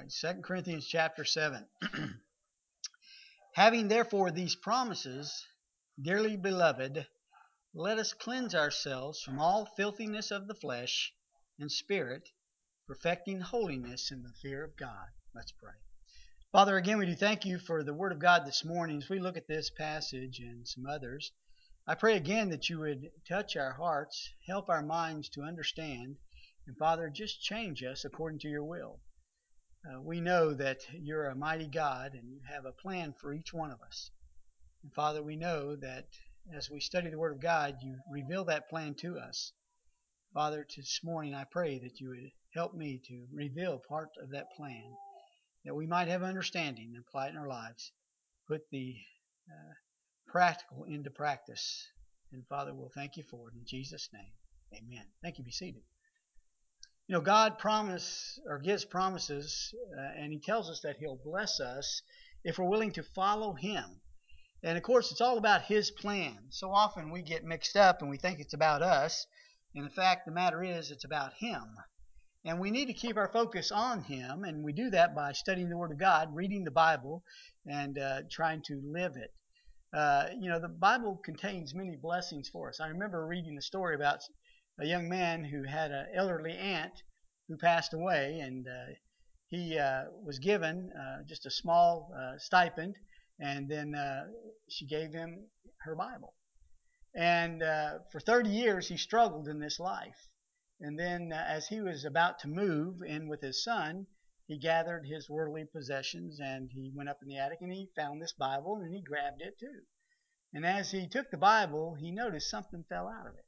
right, 2 Corinthians chapter 7. Having therefore these promises, dearly beloved, let us cleanse ourselves from all filthiness of the flesh and spirit, perfecting holiness in the fear of God. Let's pray. Father, again, we do thank you for the Word of God this morning. As we look at this passage and some others, I pray again that you would touch our hearts, help our minds to understand, and Father, just change us according to your will. We know that you're a mighty God and you have a plan for each one of us. And Father, we know that as we study the Word of God, you reveal that plan to us. Father, this morning I pray that you would help me to reveal part of that plan, that we might have understanding and apply it in our lives. Put the practical into practice. And Father, we'll thank you for it in Jesus' name. Amen. Thank you. Be seated. You know, God gives promises, and He tells us that He'll bless us if we're willing to follow Him. And of course, it's all about His plan. So often we get mixed up and we think it's about us. And in fact, the matter is, it's about Him. And we need to keep our focus on Him, and we do that by studying the Word of God, reading the Bible, and trying to live it. The Bible contains many blessings for us. I remember reading a story about a young man who had an elderly aunt who passed away, and he was given just a small stipend, and then she gave him her Bible. And for 30 years he struggled in this life. And then as he was about to move in with his son, he gathered his worldly possessions and he went up in the attic and he found this Bible and he grabbed it too. And as he took the Bible, he noticed something fell out of it.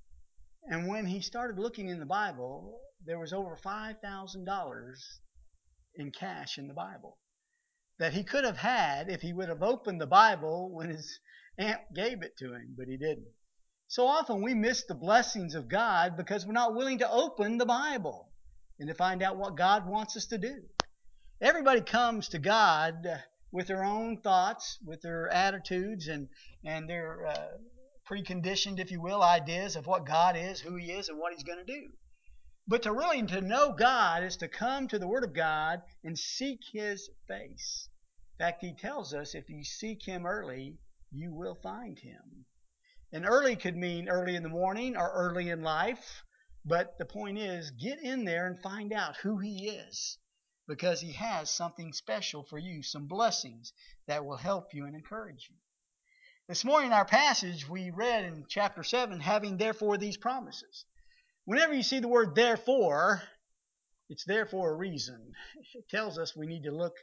And when he started looking in the Bible, there was over $5,000 in cash in the Bible that he could have had if he would have opened the Bible when his aunt gave it to him, but he didn't. So often we miss the blessings of God because we're not willing to open the Bible and to find out what God wants us to do. Everybody comes to God with their own thoughts, with their attitudes, and their preconditioned, if you will, ideas of what God is, who He is, and what He's going to do. But to know God is to come to the Word of God and seek His face. In fact, He tells us if you seek Him early, you will find Him. And early could mean early in the morning or early in life. But the point is, get in there and find out who He is. Because He has something special for you, some blessings that will help you and encourage you. This morning, our passage, we read in chapter 7, having therefore these promises. Whenever you see the word therefore, it's there for a reason. It tells us we need to look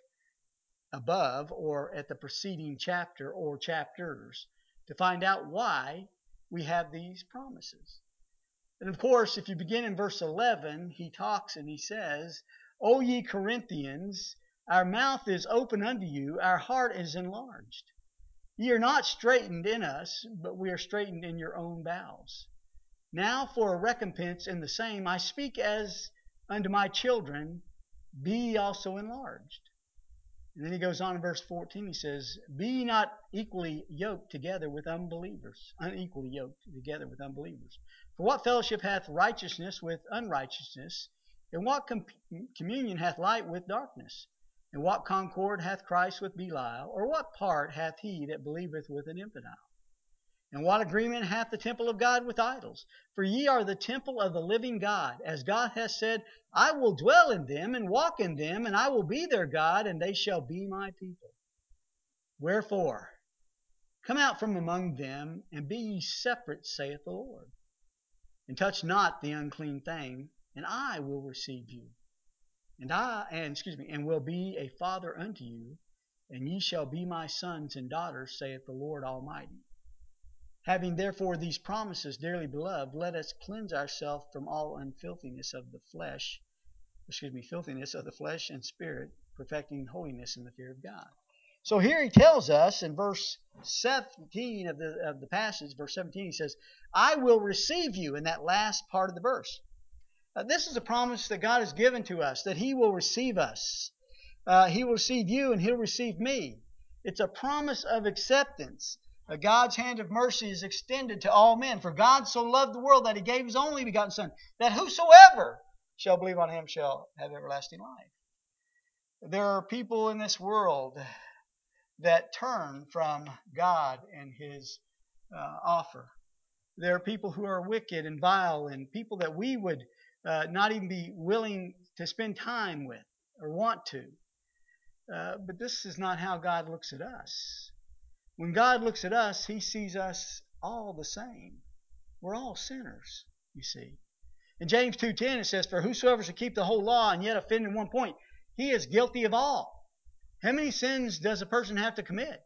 above or at the preceding chapter or chapters to find out why we have these promises. And of course, if you begin in verse 11, he talks and he says, O ye Corinthians, our mouth is open unto you, our heart is enlarged. Ye are not straitened in us, but we are straitened in your own bowels. Now for a recompense in the same, I speak as unto my children, be ye also enlarged. And then he goes on in verse 14, he says, be ye not equally yoked together with unbelievers, unequally yoked together with unbelievers. For what fellowship hath righteousness with unrighteousness? And what communion hath light with darkness? And what concord hath Christ with Belial? Or what part hath he that believeth with an infidel? And what agreement hath the temple of God with idols? For ye are the temple of the living God. As God hath said, I will dwell in them and walk in them, and I will be their God, and they shall be my people. Wherefore, come out from among them, and be ye separate, saith the Lord. And touch not the unclean thing, and I will receive you. And will be a father unto you, and ye shall be my sons and daughters, saith the Lord Almighty. Having therefore these promises, dearly beloved, let us cleanse ourselves from all filthiness of the flesh and spirit, perfecting holiness in the fear of God. So here he tells us in verse 17 of the passage, verse 17, he says, I will receive you, in that last part of the verse. This is a promise that God has given to us, that He will receive us. He will receive you and He'll receive me. It's a promise of acceptance. God's hand of mercy is extended to all men. For God so loved the world that He gave His only begotten Son, that whosoever shall believe on Him shall have everlasting life. There are people in this world that turn from God and His offer. There are people who are wicked and vile and people that we would not even be willing to spend time with or want to. But this is not how God looks at us. When God looks at us, He sees us all the same. We're all sinners, you see. In James 2:10 it says, "For whosoever shall keep the whole law and yet offend in one point, he is guilty of all." How many sins does a person have to commit?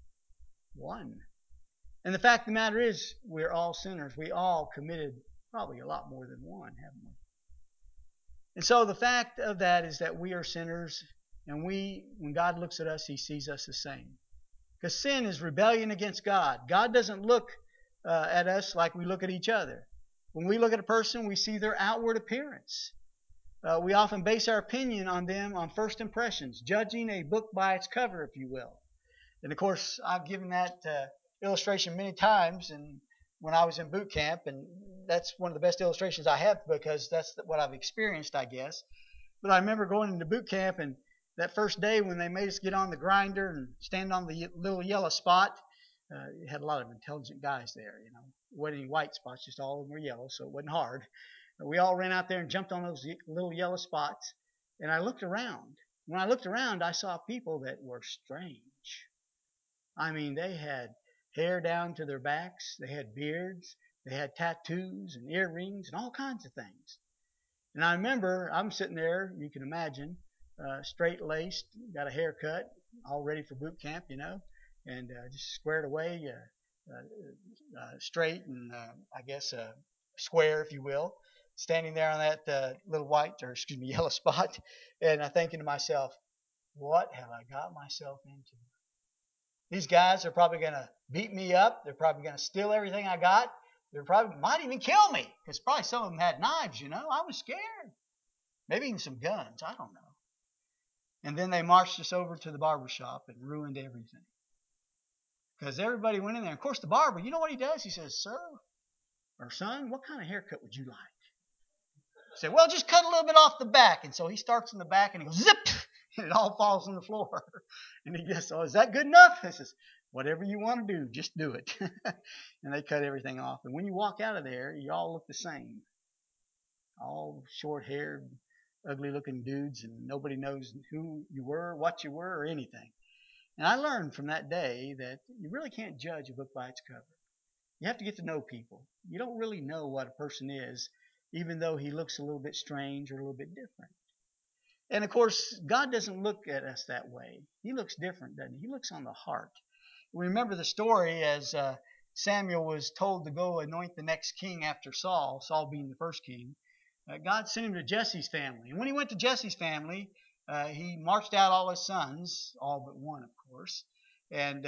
One. And the fact of the matter is, we're all sinners. We all committed probably a lot more than one, haven't we? And so the fact of that is that we are sinners, and when God looks at us, He sees us the same. Because sin is rebellion against God. God doesn't look at us like we look at each other. When we look at a person, we see their outward appearance. We often base our opinion on them on first impressions, judging a book by its cover, if you will. And of course, I've given that illustration many times, and when I was in boot camp, and that's one of the best illustrations I have because that's what I've experienced, I guess. But I remember going into boot camp, and that first day when they made us get on the grinder and stand on the little yellow spot, it had a lot of intelligent guys there, you know. It wasn't any white spots, just all of them were yellow, so it wasn't hard. But we all ran out there and jumped on those little yellow spots, and I looked around. When I looked around, I saw people that were strange. I mean, they had hair down to their backs, they had beards, they had tattoos and earrings and all kinds of things. And I remember I'm sitting there, you can imagine, straight laced, got a haircut, all ready for boot camp, you know, and just squared away, straight and I guess square, if you will, standing there on that little white or excuse me yellow spot, and I'm thinking to myself, what have I got myself into? These guys are probably going to beat me up. They're probably going to steal everything I got. They probably might even kill me because probably some of them had knives, you know. I was scared. Maybe even some guns. I don't know. And then they marched us over to the barber shop and ruined everything. Because everybody went in there. Of course, the barber, you know what he does? He says, "Sir or son, what kind of haircut would you like?" I said, "Well, just cut a little bit off the back." And so he starts in the back and he goes, zip, and it all falls on the floor. And he goes, "Oh, is that good enough?" I says, "Whatever you want to do, just do it." And they cut everything off. And when you walk out of there, you all look the same. All short-haired, ugly-looking dudes, and nobody knows who you were, what you were, or anything. And I learned from that day that you really can't judge a book by its cover. You have to get to know people. You don't really know what a person is, even though he looks a little bit strange or a little bit different. And of course, God doesn't look at us that way. He looks different, doesn't he? He looks on the heart. We remember the story as Samuel was told to go anoint the next king after Saul, Saul being the first king. God sent him to Jesse's family. And when he went to Jesse's family, he marched out all his sons, all but one, of course. And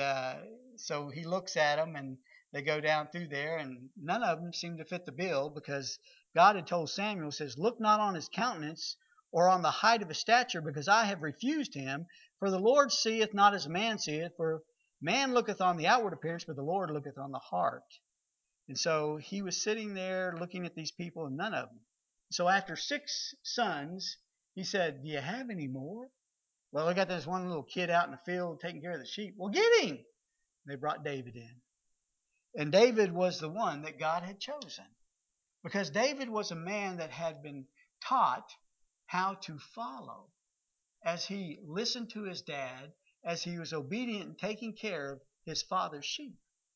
so he looks at them, and they go down through there, and none of them seem to fit the bill because God had told Samuel, says, "Look not on his countenance or on the height of his stature, because I have refused him. For the Lord seeth not as a man seeth, for man looketh on the outward appearance, but the Lord looketh on the heart." And so he was sitting there looking at these people, and none of them. So after 6 sons, he said, "Do you have any more?" "Well, I got this one little kid out in the field taking care of the sheep." "Well, get him." They brought David in. And David was the one that God had chosen. Because David was a man that had been taught how to follow as he listened to his dad, as he was obedient and taking care of his father's sheep.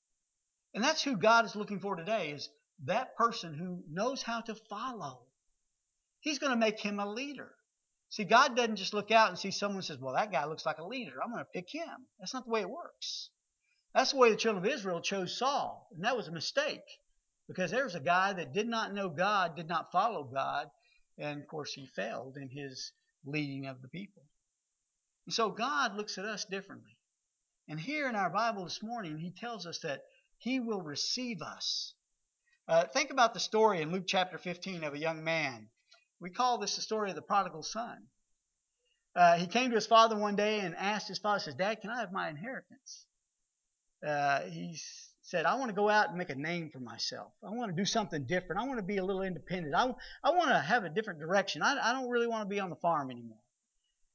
And that's who God is looking for today, is that person who knows how to follow. He's going to make him a leader. See, God doesn't just look out and see someone and says, "Well, that guy looks like a leader. I'm going to pick him." That's not the way it works. That's the way the children of Israel chose Saul. And that was a mistake. Because there's a guy that did not know God, did not follow God, and of course he failed in his leading of the people. And so God looks at us differently. And here in our Bible this morning, he tells us that he will receive us. Think about the story in Luke chapter 15 of a young man. We call this the story of the prodigal son. He came to his father one day and asked his father, says, "Dad, can I have my inheritance?" He said, "I want to go out and make a name for myself. I want to do something different. I want to be a little independent. I want to have a different direction. I don't really want to be on the farm anymore."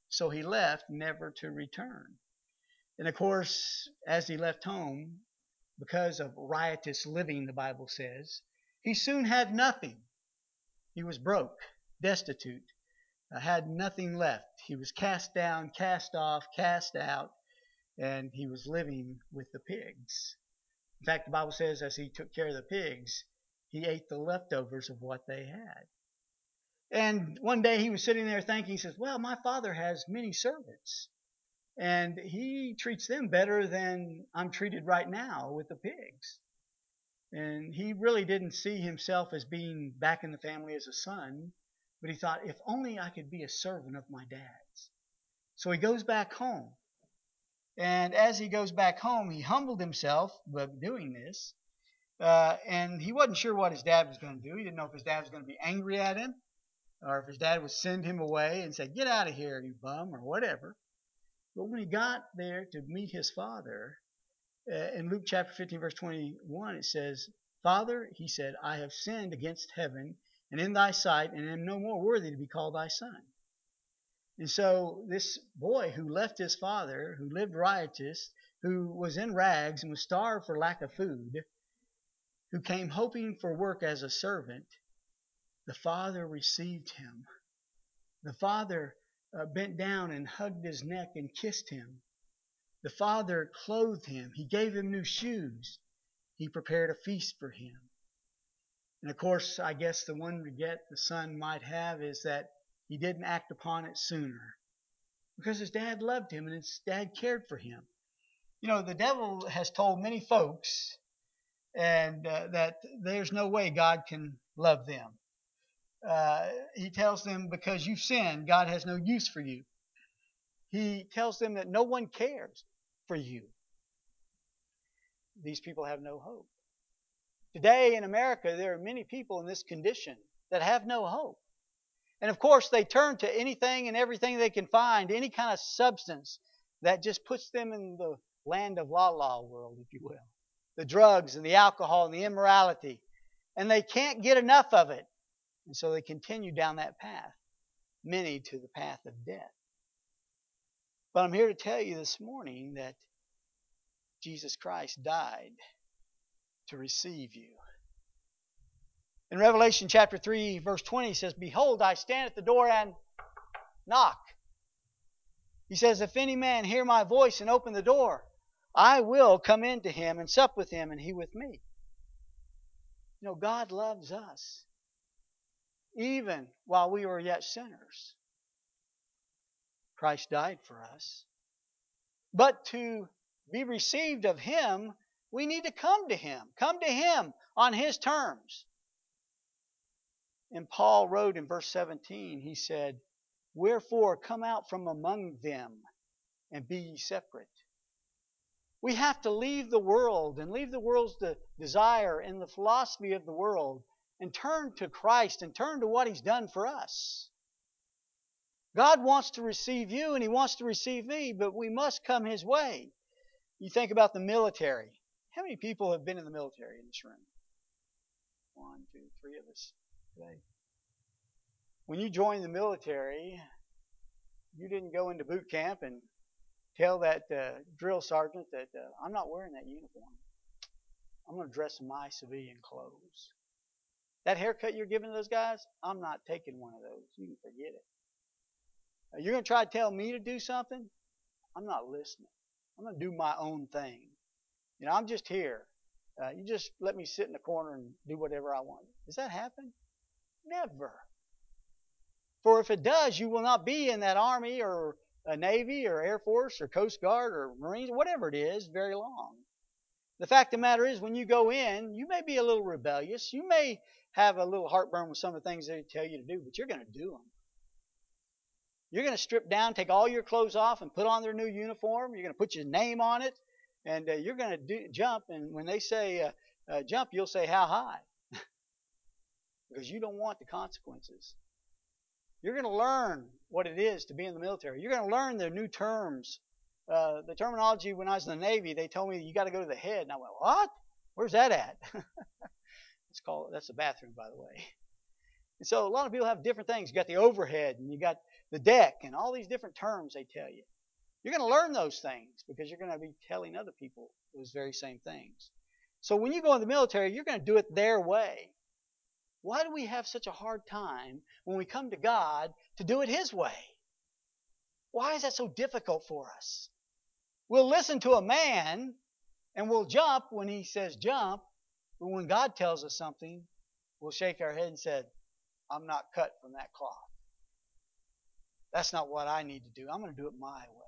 So he left, never to return. And of course, as he left home, because of riotous living, the Bible says, he soon had nothing. He was broke, destitute, had nothing left. He was cast down, cast off, cast out, and he was living with the pigs. In fact, the Bible says as he took care of the pigs, he ate the leftovers of what they had. And one day he was sitting there thinking, he says, well, my father has many servants, and he treats them better than I'm treated right now with the pigs. And he really didn't see himself as being back in the family as a son, but he thought, if only I could be a servant of my dad's. So he goes back home. And as he goes back home, he humbled himself by doing this. And he wasn't sure what his dad was going to do. He didn't know if his dad was going to be angry at him or if his dad would send him away and say, get out of here, you bum, or whatever. But when he got there to meet his father, in Luke chapter 15, verse 21, it says, Father, he said, I have sinned against heaven and in thy sight, and am no more worthy to be called thy son. And so this boy who left his father, who lived riotous, who was in rags and was starved for lack of food, who came hoping for work as a servant, the father received him. The father bent down and hugged his neck and kissed him. The father clothed him. He gave him new shoes. He prepared a feast for him. And of course, I guess the one regret the son might have is that he didn't act upon it sooner, because his dad loved him and his dad cared for him. You know, the devil has told many folks and that there's no way God can love them. He tells them because you've sinned, God has no use for you. He tells them that no one cares for you. These people have no hope. Today in America, there are many people in this condition that have no hope. And of course, they turn to anything and everything they can find, any kind of substance that just puts them in the land of la-la world, if you will. The drugs and the alcohol and the immorality. And they can't get enough of it. And so they continue down that path, many to the path of death. But I'm here to tell you this morning that Jesus Christ died to receive you. In Revelation chapter 3, verse 20, he says, Behold, I stand at the door and knock. He says, If any man hear my voice and open the door, I will come into him and sup with him and he with me. You know, God loves us, even while we were yet sinners. Christ died for us. But to be received of him, we need to come to him. Come to him on his terms. And Paul wrote in verse 17, he said, Wherefore come out from among them and be ye separate. We have to leave the world and leave the world's desire and the philosophy of the world and turn to Christ and turn to what he's done for us. God wants to receive you and he wants to receive me, but we must come his way. You think about the military. How many people have been in the military in this room? 1, 2, 3 of us today. When you joined the military, you didn't go into boot camp and tell that drill sergeant that I'm not wearing that uniform. I'm going to dress in my civilian clothes. That haircut you're giving to those guys, I'm not taking one of those. You can forget it. You're going to try to tell me to do something? I'm not listening. I'm going to do my own thing. You know, I'm just here. You just let me sit in the corner and do whatever I want. Does that happen? Never. For if it does, you will not be in that Army or a Navy or Air Force or Coast Guard or Marines, whatever it is, very long. The fact of the matter is, when you go in, you may be a little rebellious. You may have a little heartburn with some of the things they tell you to do, but you're going to do them. You're going to strip down, take all your clothes off, and put on their new uniform. You're going to put your name on it, and you're going to jump. And when they say jump, you'll say, how high? Because you don't want the consequences. You're going to learn what it is to be in the military. You're going to learn their new terms. The terminology when I was in the Navy, they told me you got to go to the head. And I went, what? Where's that at? That's the bathroom, by the way. And so a lot of people have different things. You got the overhead and you got the deck and all these different terms they tell you. You're going to learn those things because you're going to be telling other people those very same things. So when you go in the military, you're going to do it their way. Why do we have such a hard time when we come to God to do it His way? Why is that so difficult for us? We'll listen to a man and we'll jump when he says jump, but when God tells us something, we'll shake our head and say, I'm not cut from that cloth. That's not what I need to do. I'm going to do it my way.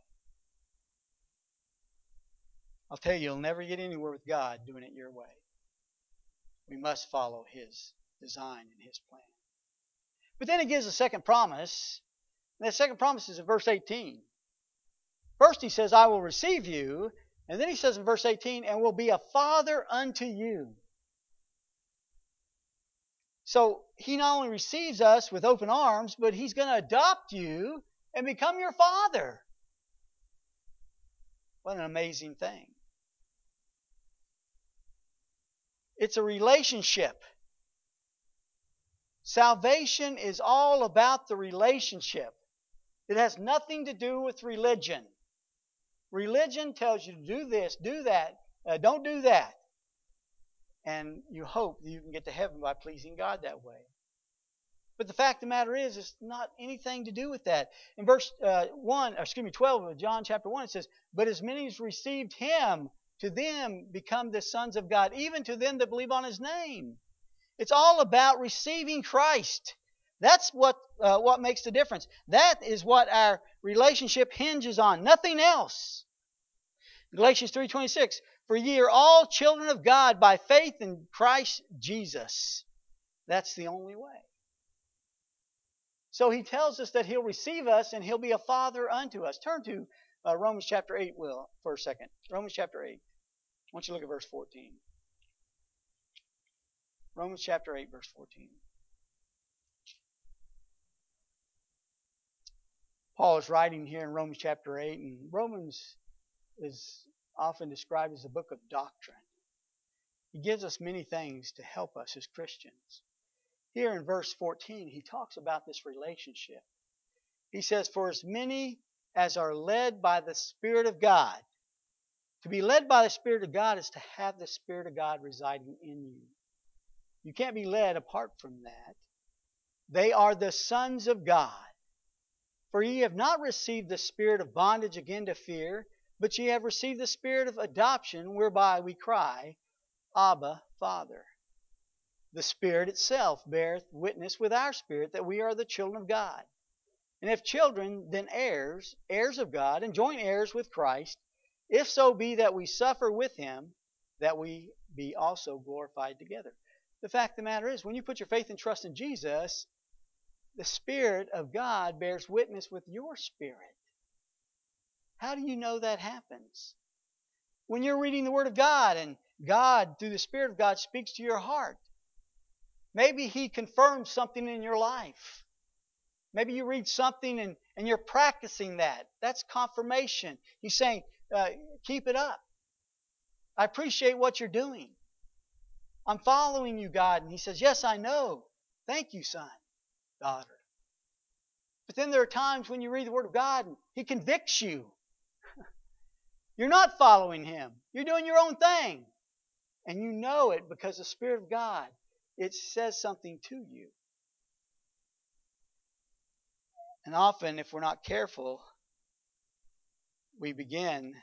I'll tell you, you'll never get anywhere with God doing it your way. We must follow His design and His plan. But then He gives a second promise. And that second promise is in verse 18. First He says, I will receive you. And then He says in verse 18, and will be a father unto you. So He not only receives us with open arms, but He's going to adopt you and become your father. What an amazing thing. It's a relationship. Salvation is all about the relationship. It has nothing to do with religion. Religion tells you to do this, do that, don't do that. And you hope that you can get to heaven by pleasing God that way. But the fact of the matter is, it's not anything to do with that. In verse 12 of John chapter 1, it says, but as many as received Him, to them become the sons of God, even to them that believe on His name. It's all about receiving Christ. That's what makes the difference. That is what our relationship hinges on. Nothing else. Galatians 3:26, for ye are all children of God by faith in Christ Jesus. That's the only way. So He tells us that He'll receive us and He'll be a father unto us. Turn to Romans chapter 8, Will, for a second. Romans chapter 8. I want you to look at verse 14. Romans chapter 8, verse 14. Paul is writing here in Romans chapter 8, and Romans is often described as a book of doctrine. He gives us many things to help us as Christians. Here in verse 14, he talks about this relationship. He says, for as many as are led by the Spirit of God. To be led by the Spirit of God is to have the Spirit of God residing in you. You can't be led apart from that. They are the sons of God. For ye have not received the spirit of bondage again to fear, but ye have received the Spirit of adoption, whereby we cry, Abba, Father. The Spirit itself beareth witness with our spirit that we are the children of God. And if children, then heirs, heirs of God, and joint heirs with Christ, if so be that we suffer with Him, that we be also glorified together. The fact of the matter is, when you put your faith and trust in Jesus, the Spirit of God bears witness with your spirit. How do you know that happens? When you're reading the Word of God and God, through the Spirit of God, speaks to your heart. Maybe He confirms something in your life. Maybe you read something and you're practicing that. That's confirmation. He's saying, keep it up. I appreciate what you're doing. I'm following you, God. And He says, yes, I know. Thank you, son, daughter. But then there are times when you read the Word of God and He convicts you. You're not following Him. You're doing your own thing. And you know it because the Spirit of God, it says something to you. And often, if we're not careful, we begin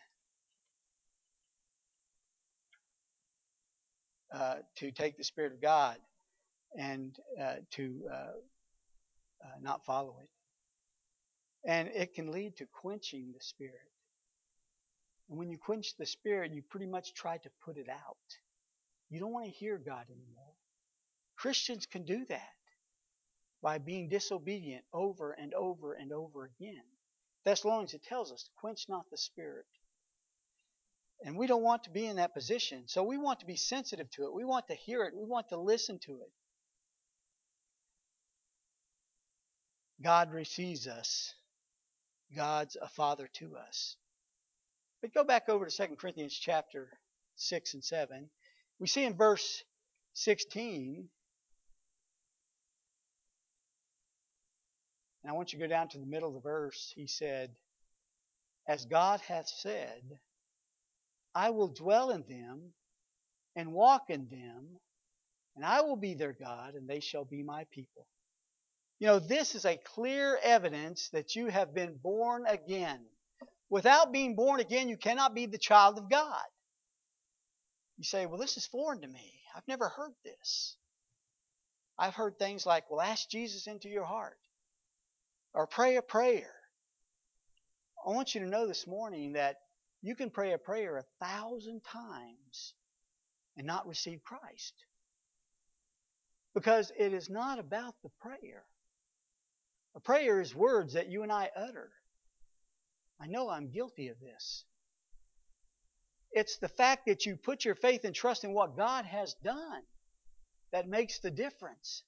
to take the Spirit of God and to not follow it. And it can lead to quenching the Spirit. And when you quench the Spirit, you pretty much try to put it out. You don't want to hear God anymore. Christians can do that by being disobedient over and over and over again. Thessalonians, it tells us, quench not the Spirit. And we don't want to be in that position. So we want to be sensitive to it. We want to hear it. We want to listen to it. God receives us. God's a father to us. But go back over to 2 Corinthians chapter 6 and 7. We see in verse 16, And I want you to go down to the middle of the verse. He said, as God hath said, I will dwell in them and walk in them, and I will be their God, and they shall be my people. This is a clear evidence that you have been born again. Without being born again, you cannot be the child of God. You say, well, this is foreign to me. I've never heard this. I've heard things like, well, ask Jesus into your heart, or pray a prayer. I want you to know this morning that you can pray a prayer 1,000 times and not receive Christ. Because it is not about the prayer. A prayer is words that you and I utter. I know I'm guilty of this. It's the fact that you put your faith and trust in what God has done that makes the difference.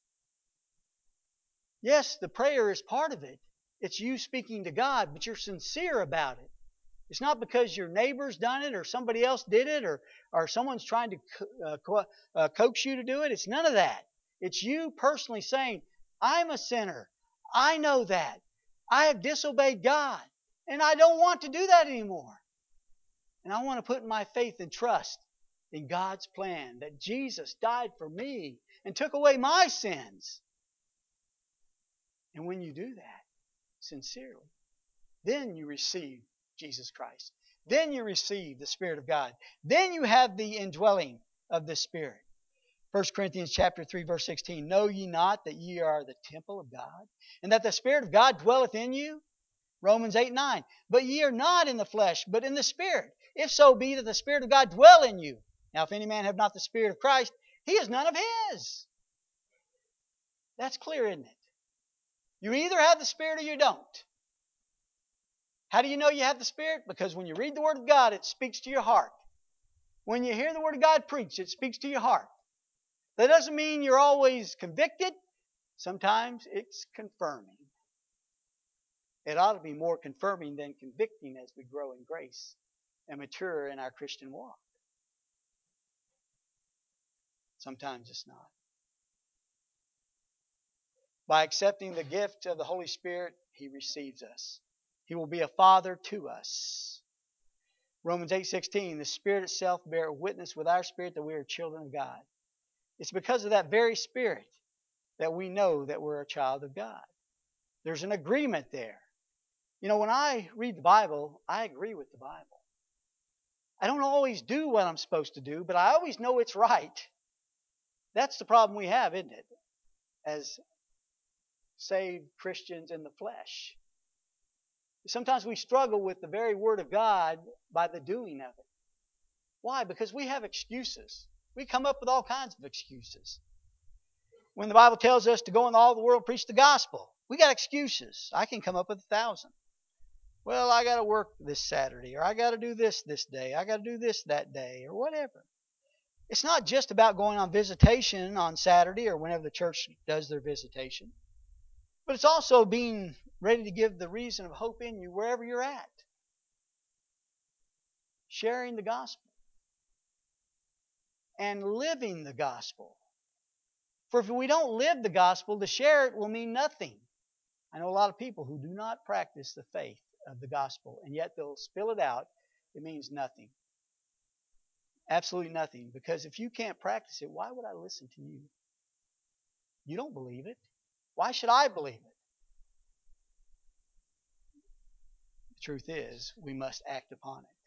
Yes, the prayer is part of it. It's you speaking to God, but you're sincere about it. It's not because your neighbor's done it or somebody else did it or someone's trying to coax you to do it. It's none of that. It's you personally saying, I'm a sinner. I know that. I have disobeyed God, and I don't want to do that anymore. And I want to put my faith and trust in God's plan that Jesus died for me and took away my sins. And when you do that sincerely, then you receive Jesus Christ. Then you receive the Spirit of God. Then you have the indwelling of the Spirit. 1 Corinthians chapter 3, verse 16. Know ye not that ye are the temple of God, and that the Spirit of God dwelleth in you? Romans 8, 9. But ye are not in the flesh, but in the Spirit. If so be that the Spirit of God dwell in you. Now if any man have not the Spirit of Christ, he is none of his. That's clear, isn't it? You either have the Spirit or you don't. How do you know you have the Spirit? Because when you read the Word of God, it speaks to your heart. When you hear the Word of God preached, it speaks to your heart. That doesn't mean you're always convicted. Sometimes it's confirming. It ought to be more confirming than convicting as we grow in grace and mature in our Christian walk. Sometimes it's not. By accepting the gift of the Holy Spirit, He receives us. He will be a father to us. Romans 8:16, the Spirit itself bears witness with our spirit that we are children of God. It's because of that very Spirit that we know that we're a child of God. There's an agreement there. When I read the Bible, I agree with the Bible. I don't always do what I'm supposed to do, but I always know it's right. That's the problem we have, isn't it? As saved Christians in the flesh. Sometimes we struggle with the very Word of God by the doing of it. Why? Because we have excuses. We come up with all kinds of excuses. When the Bible tells us to go into all the world and preach the gospel, we got excuses. I can come up with 1,000. Well, I got to work this Saturday, or I got to do this day, I got to do this that day, or whatever. It's not just about going on visitation on Saturday or whenever the church does their visitation, but it's also being ready to give the reason of hope in you wherever you're at. Sharing the gospel and living the gospel. For if we don't live the gospel, to share it will mean nothing. I know a lot of people who do not practice the faith of the gospel, and yet they'll spill it out. It means nothing. Absolutely nothing. Because if you can't practice it, why would I listen to you? You don't believe it. Why should I believe it? The truth is, we must act upon it.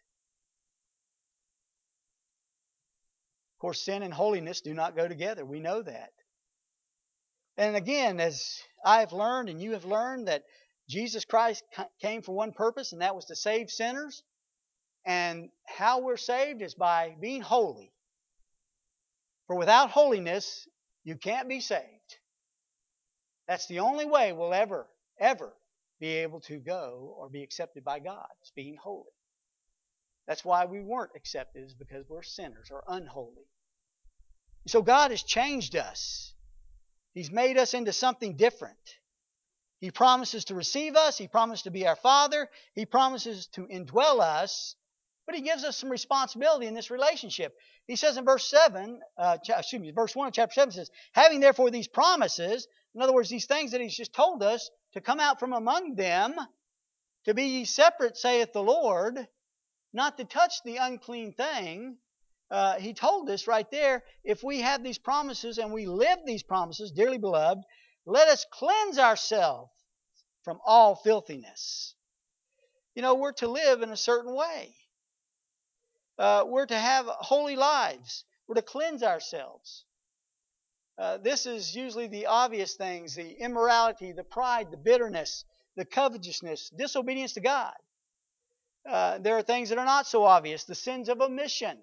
Of course, sin and holiness do not go together. We know that. And again, as I have learned and you have learned, that Jesus Christ came for one purpose, and that was to save sinners. And how we're saved is by being holy. For without holiness, you can't be saved. That's the only way we'll ever be able to go or be accepted by God, is being holy. That's why we weren't accepted, is because we're sinners or unholy. So God has changed us. He's made us into something different. He promises to receive us. He promises to be our Father. He promises to indwell us. But He gives us some responsibility in this relationship. He says in verse 1 of chapter 7 says, having therefore these promises, In other words, these things that He's just told us to come out from among them, to be ye separate, saith the Lord, not to touch the unclean thing. He told us right there, if we have these promises and we live these promises, dearly beloved, let us cleanse ourselves from all filthiness. We're to live in a certain way. We're to have holy lives. We're to cleanse ourselves. This is usually the obvious things: the immorality, the pride, the bitterness, the covetousness, disobedience to God. There are things that are not so obvious: the sins of omission,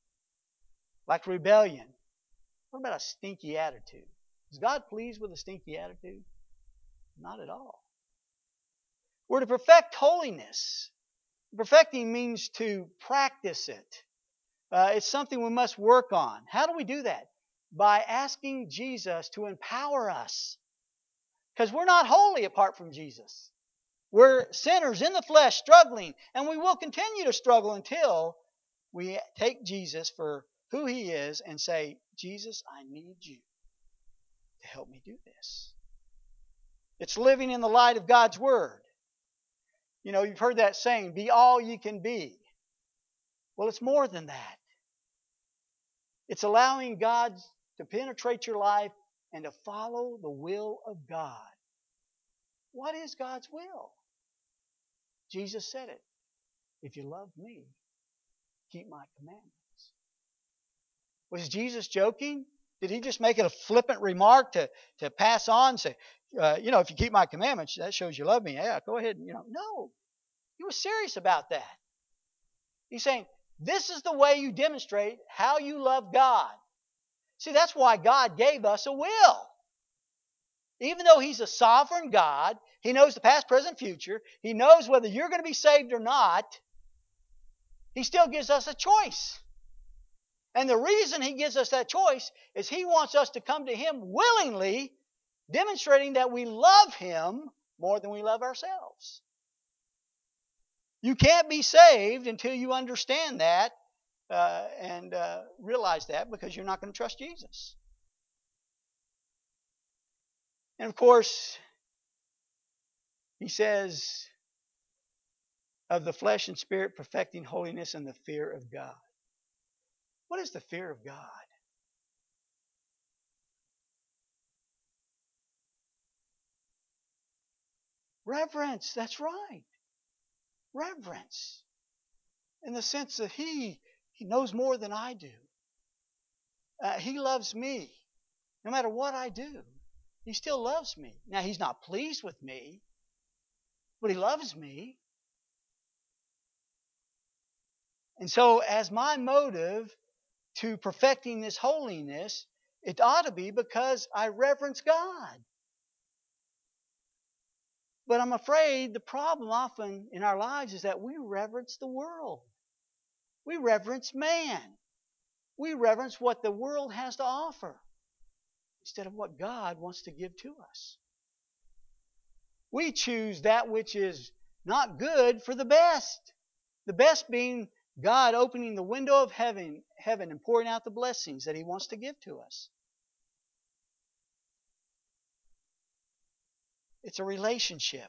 like rebellion. What about a stinky attitude? Is God pleased with a stinky attitude? Not at all. We're to perfect holiness. Perfecting means to practice it. It's something we must work on. How do we do that? By asking Jesus to empower us. Because we're not holy apart from Jesus. We're sinners in the flesh, struggling, and we will continue to struggle until we take Jesus for who He is and say, Jesus, I need you to help me do this. It's living in the light of God's Word. You've heard that saying, be all you can be. Well, it's more than that. It's allowing God to penetrate your life and to follow the will of God. What is God's will? Jesus said it. If you love me, keep my commandments. Was Jesus joking? Did He just make it a flippant remark to pass on and say, if you keep my commandments, that shows you love me. Yeah, go ahead. No. He was serious about that. He's saying, this is the way you demonstrate how you love God. See, that's why God gave us a will. Even though He's a sovereign God, He knows the past, present, future. He knows whether you're going to be saved or not. He still gives us a choice. And the reason He gives us that choice is He wants us to come to Him willingly, demonstrating that we love Him more than we love ourselves. You can't be saved until you understand that and realize that, because you're not going to trust Jesus. And of course, He says, of the flesh and spirit, perfecting holiness and the fear of God. What is the fear of God? Reverence, that's right. Reverence. In the sense that He knows more than I do. He loves me. No matter what I do, He still loves me. Now, He's not pleased with me, but He loves me. And so, as my motive to perfecting this holiness, it ought to be because I reverence God. But I'm afraid the problem often in our lives is that we reverence the world. We reverence man. We reverence what the world has to offer instead of what God wants to give to us. We choose that which is not good for the best. The best being God opening the window of heaven and pouring out the blessings that He wants to give to us. It's a relationship.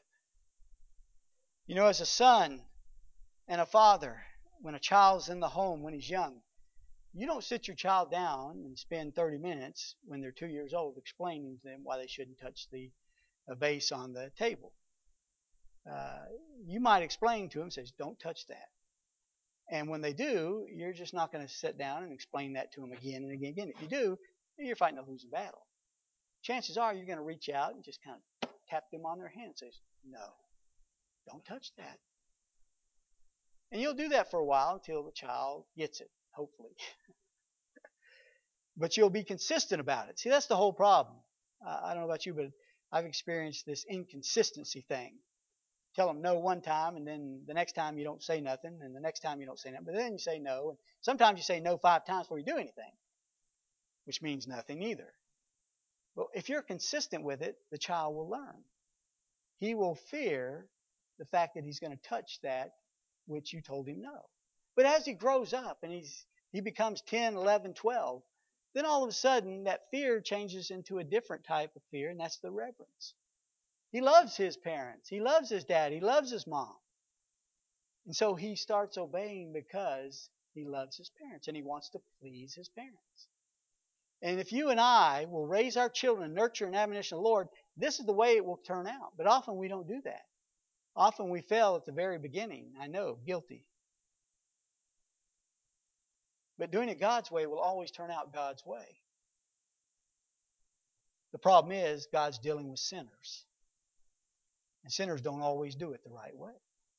As a son and a father, when a child's in the home when he's young, you don't sit your child down and spend 30 minutes when they're 2 years old explaining to them why they shouldn't touch the vase on the table. You might explain to them, says, don't touch that. And when they do, you're just not going to sit down and explain that to them again and again and again. If you do, you're fighting a losing battle. Chances are you're going to reach out and just kind of tap them on their hand and say, no, don't touch that. And you'll do that for a while until the child gets it, hopefully. But you'll be consistent about it. See, that's the whole problem. I don't know about you, but I've experienced this inconsistency thing. Tell them no one time, and then the next time you don't say nothing, and the next time you don't say nothing, but then you say no. And sometimes you say no 5 times before you do anything, which means nothing either. But if you're consistent with it, the child will learn. He will fear the fact that he's going to touch that which you told him no. But as he grows up and he becomes 10, 11, 12, then all of a sudden that fear changes into a different type of fear, and that's the reverence. He loves his parents. He loves his dad. He loves his mom. And so he starts obeying because he loves his parents and he wants to please his parents. And if you and I will raise our children, nurture and admonition of the Lord, this is the way it will turn out. But often we don't do that. Often we fail at the very beginning. I know, guilty. But doing it God's way will always turn out God's way. The problem is God's dealing with sinners. And sinners don't always do it the right way.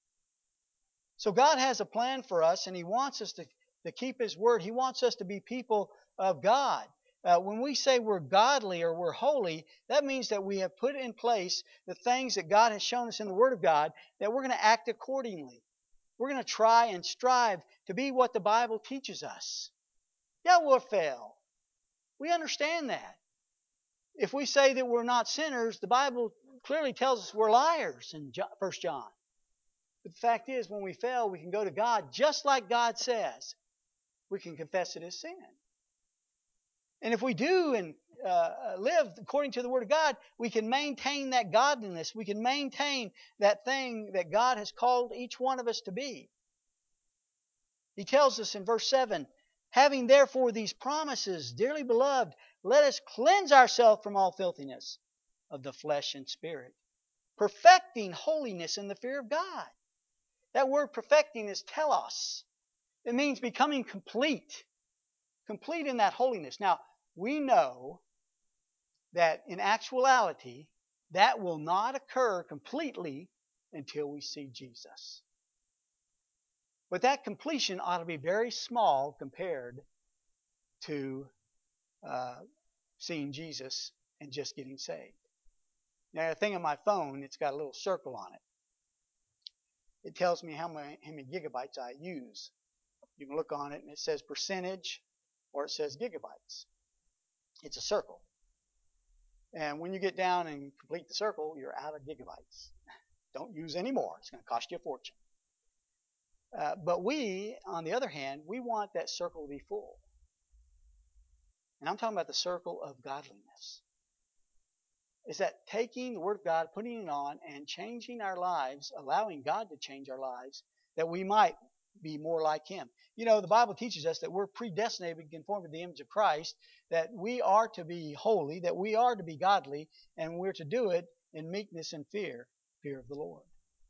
So God has a plan for us, and He wants us to keep His word. He wants us to be people of God. When we say we're godly or we're holy, that means that we have put in place the things that God has shown us in the Word of God, that we're going to act accordingly. We're going to try and strive to be what the Bible teaches us. Yeah, we'll fail. We understand that. If we say that we're not sinners, the Bible clearly tells us we're liars in 1 John. But the fact is, when we fail, we can go to God just like God says. We can confess it as sin. And if we do and live according to the Word of God, we can maintain that godliness. We can maintain that thing that God has called each one of us to be. He tells us in verse 7, having therefore these promises, dearly beloved, let us cleanse ourselves from all filthiness of the flesh and spirit, perfecting holiness in the fear of God. That word perfecting is telos. It means becoming complete. Complete in that holiness. Now, we know that in actuality, that will not occur completely until we see Jesus. But that completion ought to be very small compared to seeing Jesus and just getting saved. Now, the thing on my phone, it's got a little circle on it. It tells me how many gigabytes I use. You can look on it and it says percentage or it says gigabytes. It's a circle. And when you get down and complete the circle, you're out of gigabytes. Don't use any more. It's going to cost you a fortune. But we, on the other hand, we want that circle to be full. And I'm talking about the circle of godliness. Is that taking the Word of God, putting it on, and changing our lives, allowing God to change our lives, that we might be more like Him. You know, the Bible teaches us that we're predestinated to be conformed to the image of Christ, that we are to be holy, that we are to be godly, and we're to do it in meekness and fear of the Lord.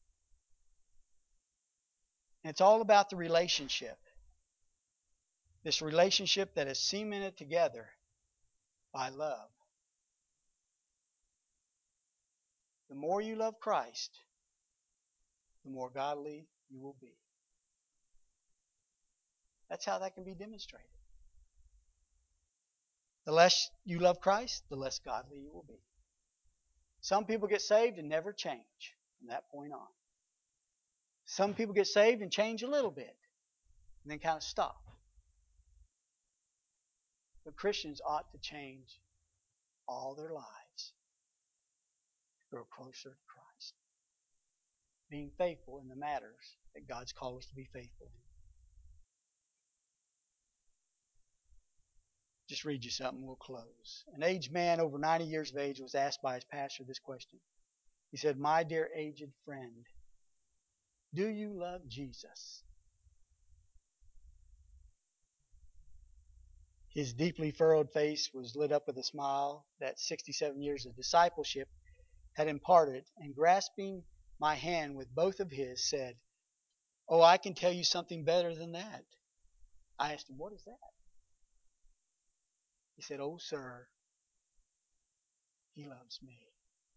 And it's all about the relationship. This relationship that is cemented together by love. The more you love Christ, the more godly you will be. That's how that can be demonstrated. The less you love Christ, the less godly you will be. Some people get saved and never change from that point on. Some people get saved and change a little bit and then kind of stop. But Christians ought to change all their lives to grow closer to Christ. Being faithful in the matters that God's called us to be faithful in. Just read you something, we'll close. An aged man over 90 years of age was asked by his pastor this question. He said, "My dear aged friend, do you love Jesus?" His deeply furrowed face was lit up with a smile that 67 years of discipleship had imparted, and grasping my hand with both of his, said, "Oh, I can tell you something better than that." I asked him, "What is that?" He said, "Oh, sir, He loves me."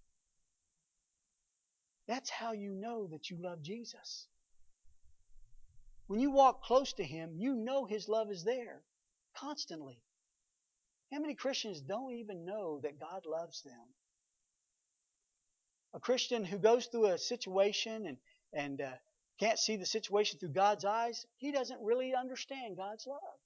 That's how you know that you love Jesus. When you walk close to Him, you know His love is there constantly. How many Christians don't even know that God loves them? A Christian who goes through a situation and can't see the situation through God's eyes, he doesn't really understand God's love.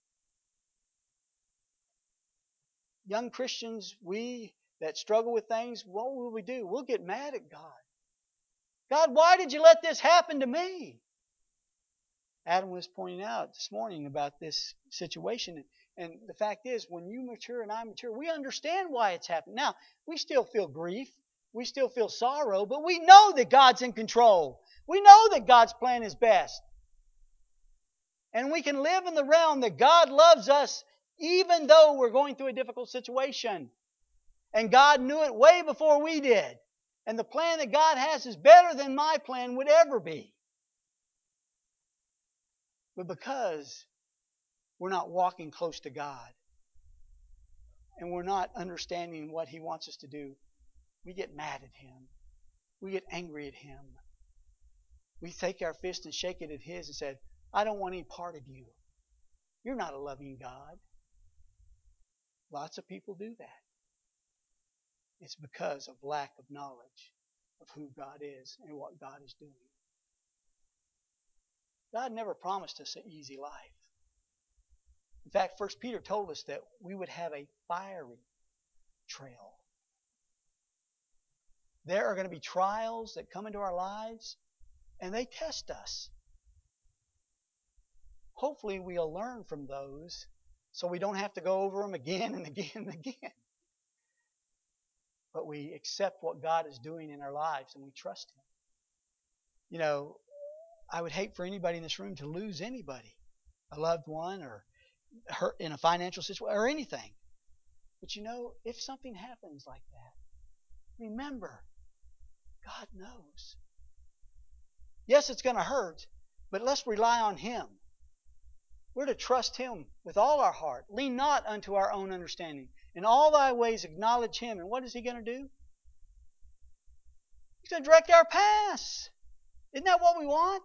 Young Christians, we that struggle with things, what will we do? We'll get mad at God. God, why did you let this happen to me? Adam was pointing out this morning about this situation. And the fact is, when you mature and I mature, we understand why it's happening. Now, we still feel grief. We still feel sorrow, but we know that God's in control. We know that God's plan is best. And we can live in the realm that God loves us even though we're going through a difficult situation. And God knew it way before we did. And the plan that God has is better than my plan would ever be. But because we're not walking close to God and we're not understanding what He wants us to do, we get mad at Him. We get angry at Him. We take our fist and shake it at His and say, I don't want any part of you. You're not a loving God. Lots of people do that. It's because of lack of knowledge of who God is and what God is doing. God never promised us an easy life. In fact, 1 Peter told us that we would have a fiery trail. There are going to be trials that come into our lives, and they test us. Hopefully, we'll learn from those so we don't have to go over them again and again and again. But we accept what God is doing in our lives and we trust Him. You know, I would hate for anybody in this room to lose anybody, a loved one or hurt in a financial situation or anything. But you know, if something happens like that, remember, God knows. Yes, it's going to hurt, but let's rely on Him. We're to trust Him with all our heart. Lean not unto our own understanding. In all thy ways acknowledge Him. And what is He going to do? He's going to direct our paths. Isn't that what we want?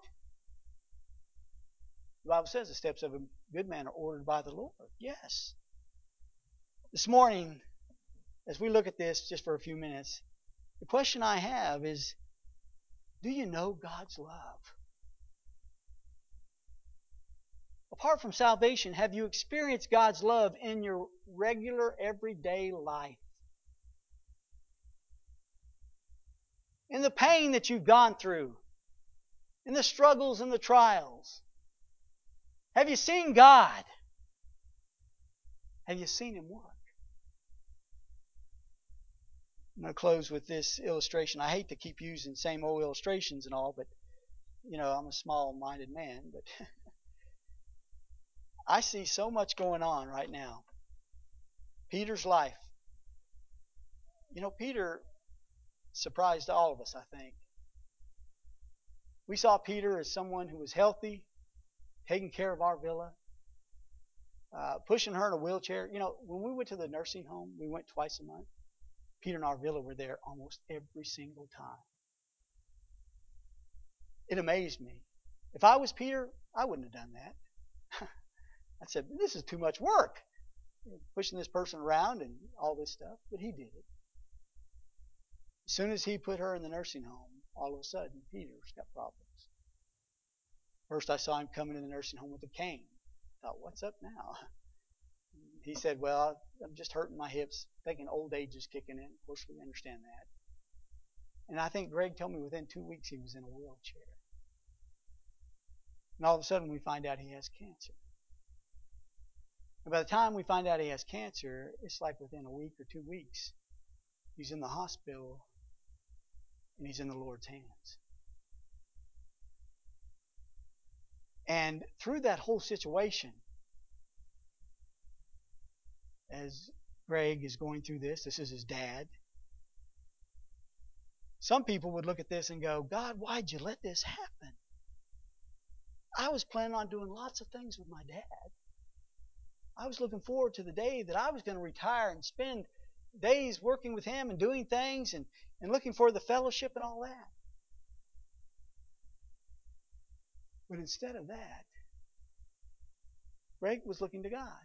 The Bible says the steps of a good man are ordered by the Lord. Yes. This morning, as we look at this just for a few minutes, the question I have is, do you know God's love? Apart from salvation, have you experienced God's love in your regular, everyday life? In the pain that you've gone through, in the struggles and the trials, have you seen God? Have you seen Him work? I'm going to close with this illustration. I hate to keep using same old illustrations and all, but you know, I'm a small-minded man, but I see so much going on right now. Peter's life. You know, Peter surprised all of us, I think. We saw Peter as someone who was healthy, taking care of our villa, pushing her in a wheelchair. You know, when we went to the nursing home, we went twice a month. Peter and our villa were there almost every single time. It amazed me. If I was Peter, I wouldn't have done that. I said, this is too much work, pushing this person around and all this stuff. But he did it. As soon as he put her in the nursing home, all of a sudden, Peter's got problems. First, I saw him coming in the nursing home with a cane. I thought, what's up now? He said, well, I'm just hurting my hips, thinking old age is kicking in. Of course, we understand that. And I think Greg told me within 2 weeks he was in a wheelchair. And all of a sudden, we find out he has cancer. And by the time we find out he has cancer, it's like within a week or 2 weeks, he's in the hospital and he's in the Lord's hands. And through that whole situation, as Greg is going through this is his dad. Some people would look at this and go, God, why'd you let this happen? I was planning on doing lots of things with my dad. I was looking forward to the day that I was going to retire and spend days working with him and doing things and looking for the fellowship and all that. But instead of that, Greg was looking to God.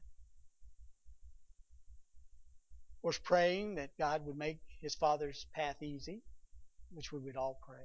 Was praying that God would make his father's path easy, which we would all pray.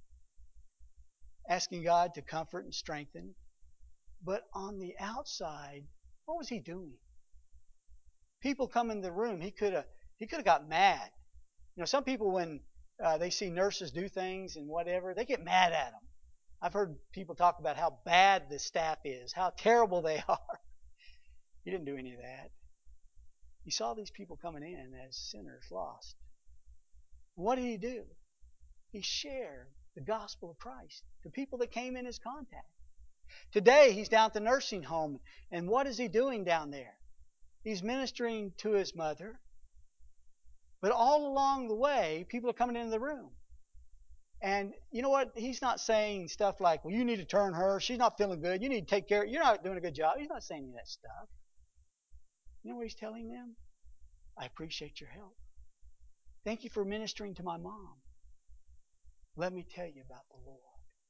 Asking God to comfort and strengthen. But on the outside, what was he doing? People come in the room, he could have got mad. You know, some people when they see nurses do things and whatever, they get mad at them. I've heard people talk about how bad the staff is, how terrible they are. He didn't do any of that. He saw these people coming in as sinners lost. What did he do? He shared the gospel of Christ to people that came in his contact. Today, he's down at the nursing home, and what is he doing down there? He's ministering to his mother, but all along the way, people are coming into the room. And you know what? He's not saying stuff like, well, you need to turn her. She's not feeling good. You need to take care of her. You're not doing a good job. He's not saying any of that stuff. You know what he's telling them? I appreciate your help. Thank you for ministering to my mom. Let me tell you about the Lord.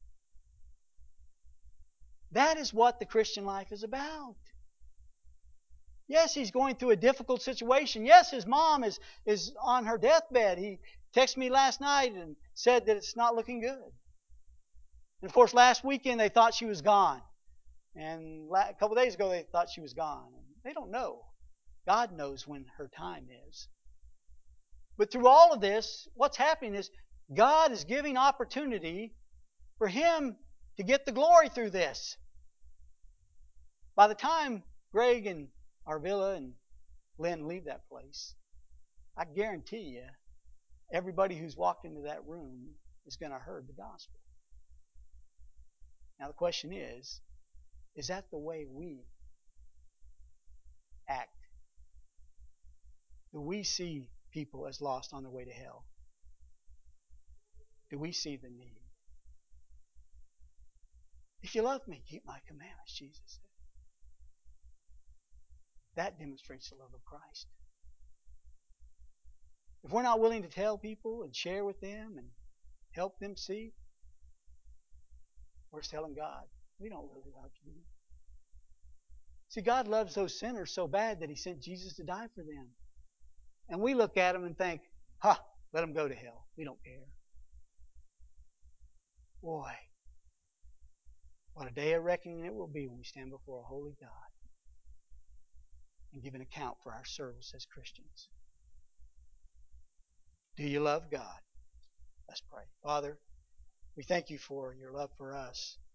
That is what the Christian life is about. Yes, he's going through a difficult situation. Yes, his mom is on her deathbed. He texted me last night and said that it's not looking good. And of course, last weekend they thought she was gone. And a couple of days ago they thought she was gone. They don't know. God knows when her time is. But through all of this, what's happening is God is giving opportunity for him to get the glory through this. By the time Greg and Arvilla and Lynn leave that place, I guarantee you, everybody who's walked into that room is going to have heard the gospel. Now the question is that the way we act? Do we see people as lost on their way to hell? Do we see the need? If you love me, keep my commandments, Jesus said. That demonstrates the love of Christ. If we're not willing to tell people and share with them and help them see, we're telling God, we don't really love you. See, God loves those sinners so bad that he sent Jesus to die for them. And we look at them and think, let them go to hell. We don't care. Boy, what a day of reckoning it will be when we stand before a holy God and give an account for our service as Christians. Do you love God? Let's pray. Father, we thank you for your love for us.